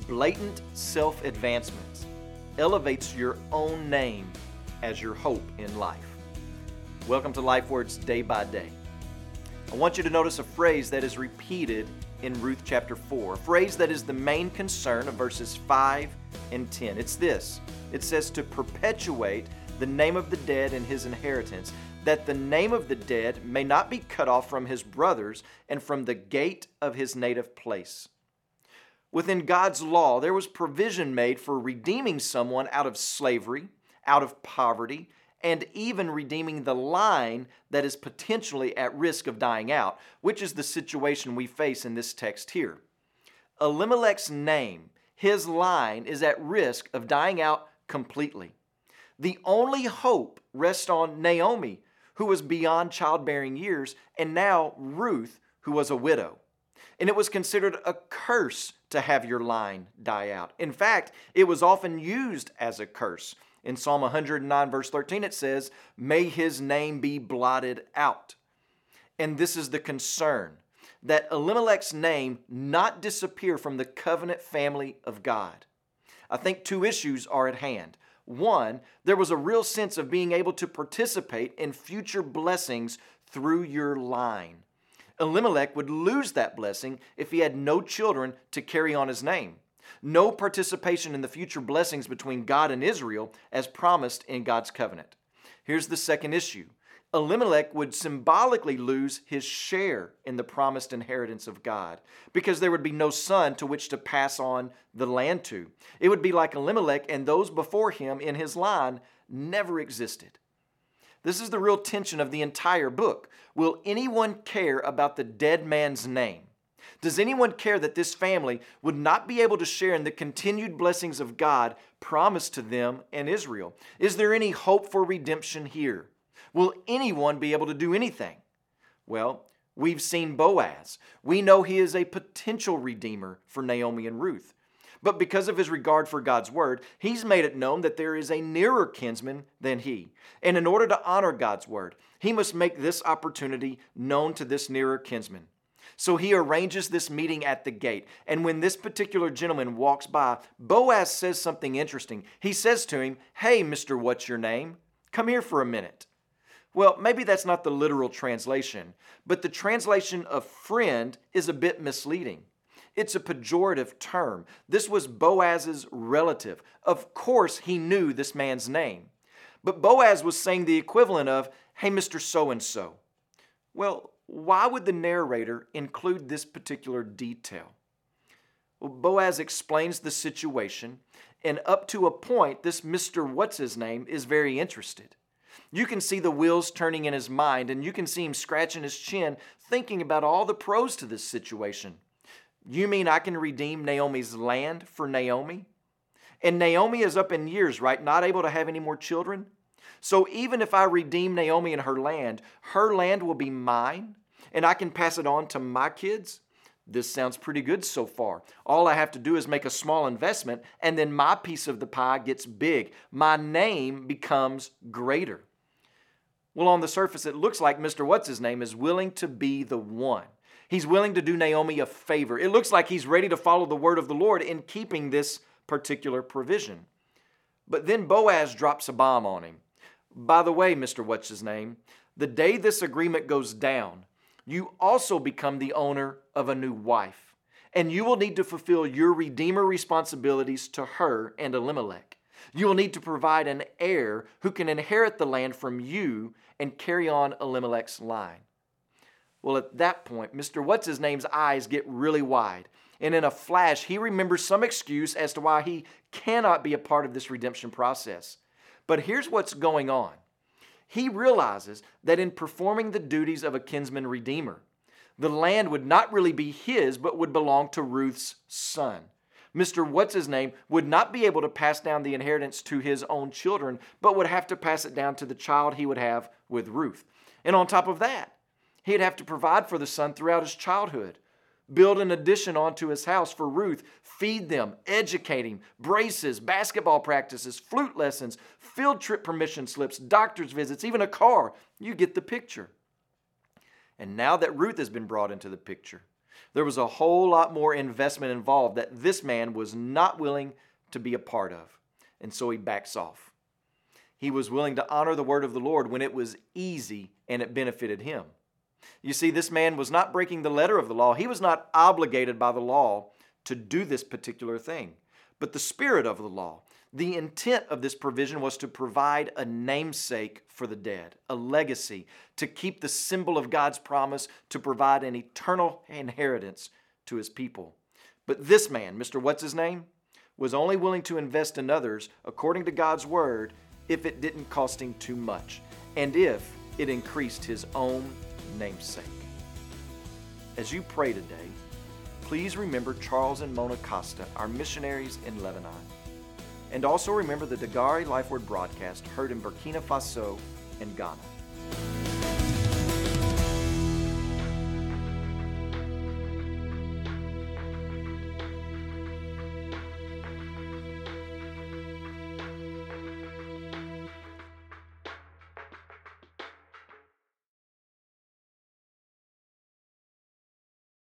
blatant self-advancements elevates your own name as your hope in life. Welcome to Life Words Day by Day. I want you to notice a phrase that is repeated in Ruth chapter 4, a phrase that is the main concern of verses 5 and 10. It's this. It says to perpetuate the name of the dead and his inheritance, that the name of the dead may not be cut off from his brothers and from the gate of his native place. Within God's law, there was provision made for redeeming someone out of slavery, out of poverty, and even redeeming the line that is potentially at risk of dying out, which is the situation we face in this text here. Elimelech's name, his line, is at risk of dying out completely. The only hope rests on Naomi, who was beyond childbearing years, and now Ruth, who was a widow. And it was considered a curse to have your line die out. In fact, it was often used as a curse. In Psalm 109, verse 13, it says, "May his name be blotted out." And this is the concern, that Elimelech's name not disappear from the covenant family of God. I think two issues are at hand. One, there was a real sense of being able to participate in future blessings through your line. Elimelech would lose that blessing if he had no children to carry on his name. No participation in the future blessings between God and Israel as promised in God's covenant. Here's the second issue. Elimelech would symbolically lose his share in the promised inheritance of God because there would be no son to which to pass on the land to. It would be like Elimelech and those before him in his line never existed. This is the real tension of the entire book. Will anyone care about the dead man's name? Does anyone care that this family would not be able to share in the continued blessings of God promised to them and Israel? Is there any hope for redemption here? Will anyone be able to do anything? Well, we've seen Boaz. We know he is a potential redeemer for Naomi and Ruth. But because of his regard for God's word, he's made it known that there is a nearer kinsman than he. And in order to honor God's word, he must make this opportunity known to this nearer kinsman. So he arranges this meeting at the gate. And when this particular gentleman walks by, Boaz says something interesting. He says to him, "Hey, Mr. What's Your Name? Come here for a minute." Well, maybe that's not the literal translation, but the translation of friend is a bit misleading. It's a pejorative term. This was Boaz's relative. Of course, he knew this man's name. But Boaz was saying the equivalent of, "Hey, Mr. So-and-so." Well, why would the narrator include this particular detail? Well, Boaz explains the situation, and up to a point, this Mr. What's-His-Name is very interested. You can see the wheels turning in his mind, and you can see him scratching his chin, thinking about all the pros to this situation. You mean I can redeem Naomi's land for Naomi? And Naomi is up in years, right? Not able to have any more children? So even if I redeem Naomi and her land will be mine, and I can pass it on to my kids? This sounds pretty good so far. All I have to do is make a small investment, and then my piece of the pie gets big. My name becomes greater. Well, on the surface, it looks like Mr. What's-His-Name is willing to be the one. He's willing to do Naomi a favor. It looks like he's ready to follow the word of the Lord in keeping this particular provision. But then Boaz drops a bomb on him. By the way, Mr. What's-His-Name, the day this agreement goes down, you also become the owner of a new wife, and you will need to fulfill your redeemer responsibilities to her and Elimelech. You will need to provide an heir who can inherit the land from you and carry on Elimelech's line. Well, at that point, Mr. What's-His-Name's eyes get really wide. And in a flash, he remembers some excuse as to why he cannot be a part of this redemption process. But here's what's going on. He realizes that in performing the duties of a kinsman redeemer, the land would not really be his, but would belong to Ruth's son. Mr. What's-His-Name would not be able to pass down the inheritance to his own children, but would have to pass it down to the child he would have with Ruth. And on top of that, he'd have to provide for the son throughout his childhood, build an addition onto his house for Ruth, feed them, educate him, braces, basketball practices, flute lessons, field trip permission slips, doctor's visits, even a car. You get the picture. And now that Ruth has been brought into the picture, There was a whole lot more investment involved that this man was not willing to be a part of, and so he backs off. He was willing to honor the word of the Lord when it was easy and it benefited him. You see, this man was not breaking the letter of the law. He was not obligated by the law to do this particular thing. But the spirit of the law, the intent of this provision was to provide a namesake for the dead, a legacy, to keep the symbol of God's promise to provide an eternal inheritance to his people. But this man, Mr. What's his name, was only willing to invest in others according to God's word if it didn't cost him too much and if it increased his own namesake. As you pray today, please remember Charles and Mona Costa, our missionaries in Lebanon. And also remember the Dagari Life Word broadcast heard in Burkina Faso and Ghana.